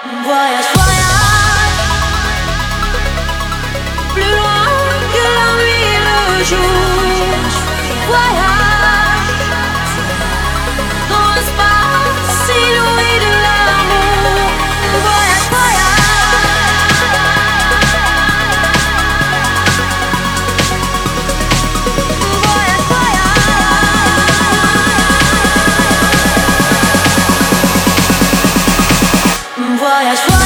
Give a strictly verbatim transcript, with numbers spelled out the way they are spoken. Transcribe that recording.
Voyage, voyage, plus loin que la nuit et le jour. Voyage, dans l'espace inouï de l'amour. Voyage, voyage, voyage, voyage, voyage.